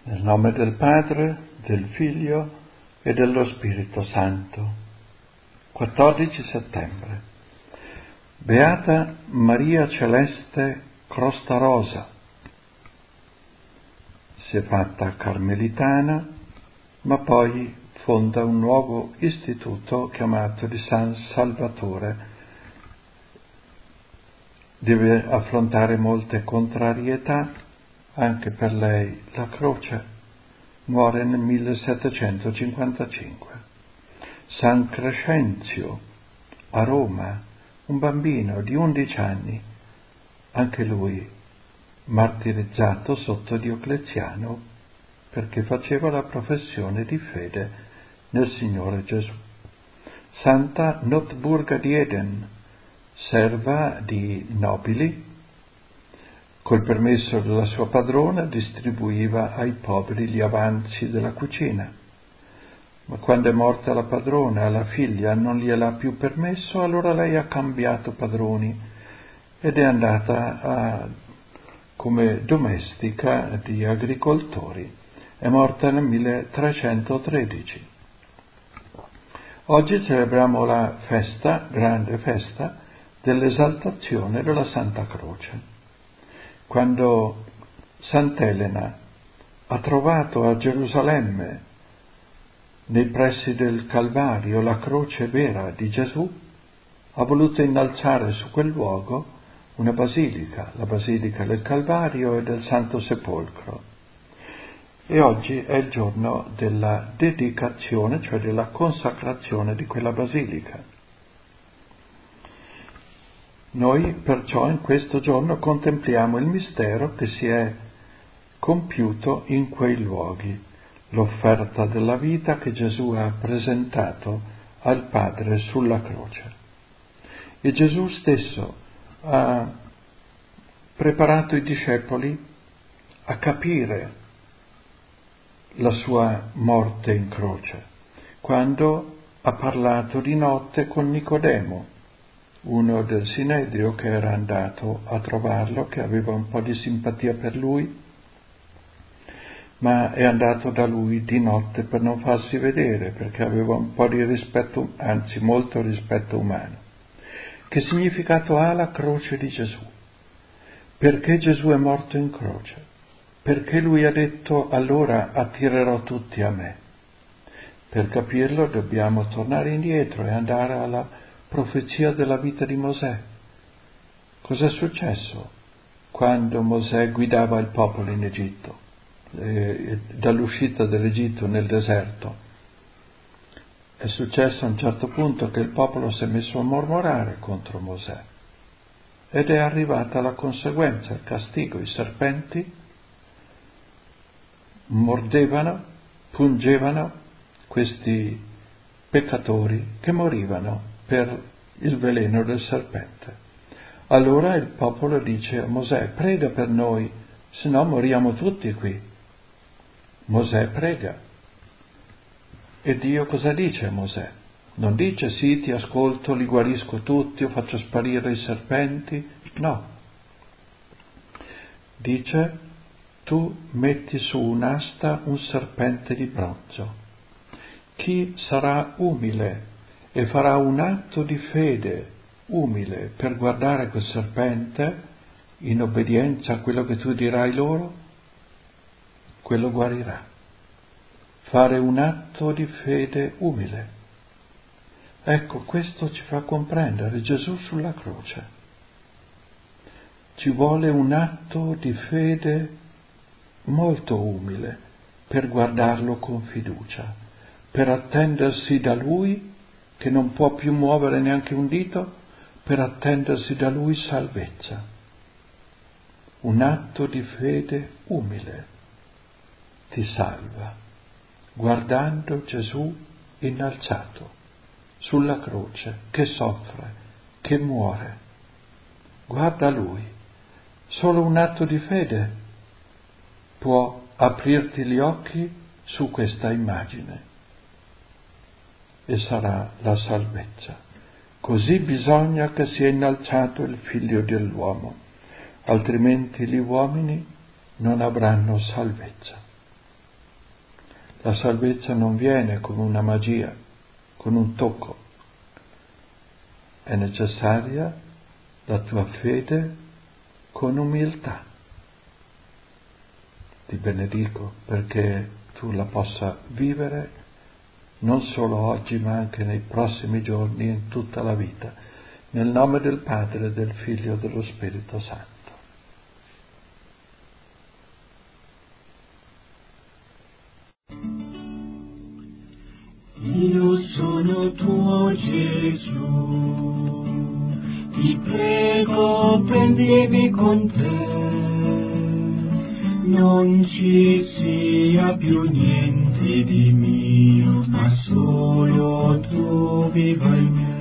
Nel nome del Padre, del Figlio e dello Spirito Santo. 14 settembre. Beata Maria Celeste Crostarosa. Si è fatta carmelitana, ma poi fonda un nuovo istituto chiamato di San Salvatore. Deve affrontare molte contrarietà. Anche per lei la croce. Muore nel 1755. San Crescenzio a Roma, un bambino di 11 anni, anche lui martirizzato sotto Diocleziano perché faceva la professione di fede nel Signore Gesù. Santa Notburga di Eden, serva di nobili, col permesso della sua padrona distribuiva ai poveri gli avanzi della cucina. Ma quando è morta la padrona, alla figlia non gliel'ha più permesso, allora lei ha cambiato padroni ed è andata come domestica di agricoltori. È morta nel 1313. Oggi celebriamo la festa, grande festa, dell'esaltazione della Santa Croce. Quando Sant'Elena ha trovato a Gerusalemme, nei pressi del Calvario, la croce vera di Gesù, ha voluto innalzare su quel luogo una basilica, la Basilica del Calvario e del Santo Sepolcro. E oggi è il giorno della dedicazione, cioè della consacrazione di quella basilica. Noi perciò in questo giorno contempliamo il mistero che si è compiuto in quei luoghi, l'offerta della vita che Gesù ha presentato al Padre sulla croce. E Gesù stesso ha preparato i discepoli a capire la sua morte in croce, quando ha parlato di notte con Nicodemo, uno del Sinedrio che era andato a trovarlo, che aveva un po' di simpatia per lui, ma è andato da lui di notte per non farsi vedere, perché aveva un po' di rispetto, anzi molto rispetto umano. Che significato ha la croce di Gesù? Perché Gesù è morto in croce? Perché lui ha detto allora attirerò tutti a me? Per capirlo dobbiamo tornare indietro e andare alla profezia della vita di Mosè. Cos'è successo quando Mosè guidava il popolo in Egitto, dall'uscita dell'Egitto nel deserto? È successo a un certo punto che il popolo si è messo a mormorare contro Mosè ed è arrivata la conseguenza, il castigo. I serpenti mordevano, pungevano questi peccatori che morivano per il veleno del serpente. Allora il popolo dice a Mosè: prega per noi, se no moriamo tutti qui. Mosè prega. E Dio cosa dice a Mosè? Non dice sì, ti ascolto, li guarisco tutti o faccio sparire i serpenti. No. Dice: tu metti su un'asta un serpente di bronzo. Chi sarà umile e farà un atto di fede umile per guardare quel serpente in obbedienza a quello che tu dirai loro, quello guarirà. Fare un atto di fede umile. Ecco, questo ci fa comprendere Gesù sulla croce. Ci vuole un atto di fede molto umile per guardarlo con fiducia, per attendersi da Lui, che non può più muovere neanche un dito, per attendersi da Lui salvezza. Un atto di fede umile ti salva, guardando Gesù innalzato sulla croce, che soffre, che muore. Guarda Lui. Solo un atto di fede può aprirti gli occhi su questa immagine e sarà la salvezza. Così bisogna che sia innalzato il Figlio dell'uomo, altrimenti gli uomini non avranno salvezza. La salvezza non viene con una magia, con un tocco. È necessaria la tua fede con umiltà. Ti benedico perché tu la possa vivere non solo oggi ma anche nei prossimi giorni e in tutta la vita. Nel nome del Padre, del Figlio e dello Spirito Santo. Io sono tuo Gesù, ti prego prendimi con te, non ci sia più niente di mio, ma solo tu viva in me.